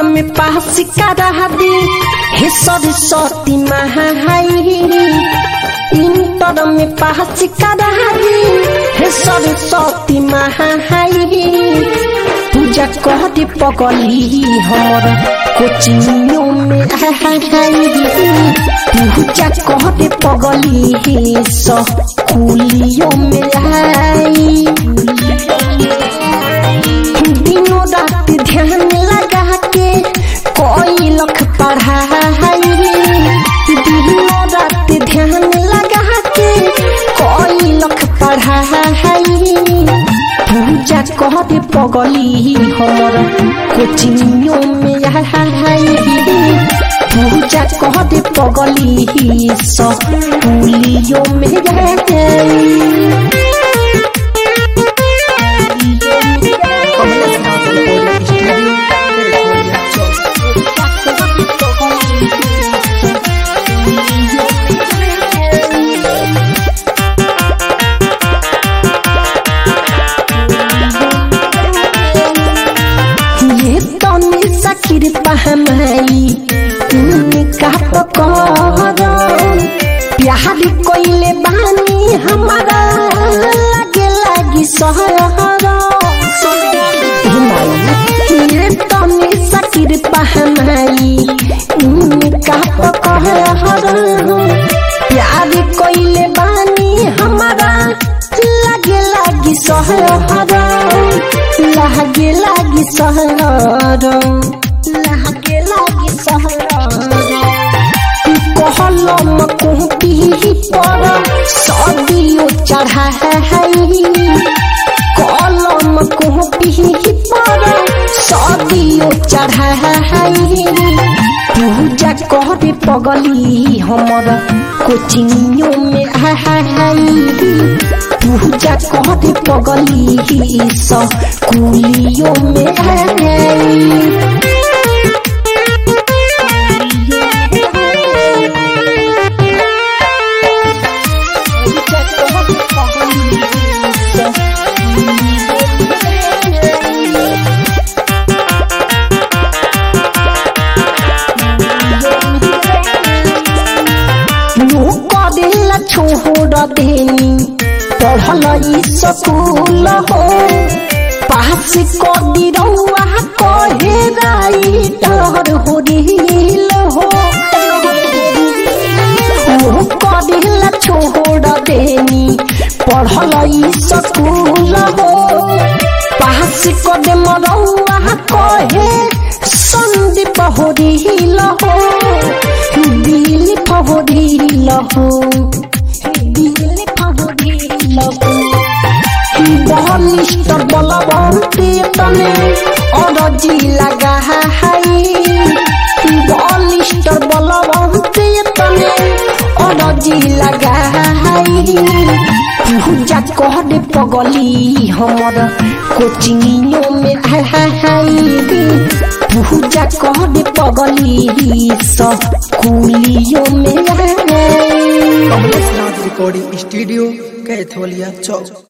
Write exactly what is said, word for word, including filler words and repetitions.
में पास करा दी हे सरस्वती महाई इंटर में पास करा दी हे सरस्वती महाई पूजा कहते पगली हमर कोचिंगों में पूजा कहते पगली स्कूलियों में आई दिनों रात ध्यान लगा के कोई लख पढ़ाई दिनों रात ध्यान लगा के कोई लख पढ़ाई पूजा कहते पगली हमर कोचिंगों में आई पूजा कहते पगली स्कूलियों में आई कृपा हमारी उनका पकड़ प्यार कोइले बानी हमारा लगे लगी सहर ये तनी सा कृपा हमारी उनका पकड़ प्यार कोइले बानी हमारा लगे लगी सहर लगे लगी सहर लगे लगी सहर कहलम कुंती पर सदियों चढ़ाई कहलम कुंती पर सदियों चढ़ाई पूजा कहते पगली हमर कोचिंगों में आई पूजा कहते पगली स्कूलियों में आई छोड़ देनी पढ़ल स्कूल हो पास कदी रउआ कहे राइटर हो रील हो कदिल छोड़ देनी पढ़ल स्कूल हो पास कदम रउआ कहे संदीप हो रील हो दिलीप हो रील हो बलिष्ठ बलवंती तने अरजी लगा बलिष्ठ बलवंती तने अरजी लगा पूजा कहते पगली हमर कोचिंगों में आई पूजा कहते पगली स्कूलियों में आई रिकॉर्डिंग स्टूडियो कैथोलिया चौक।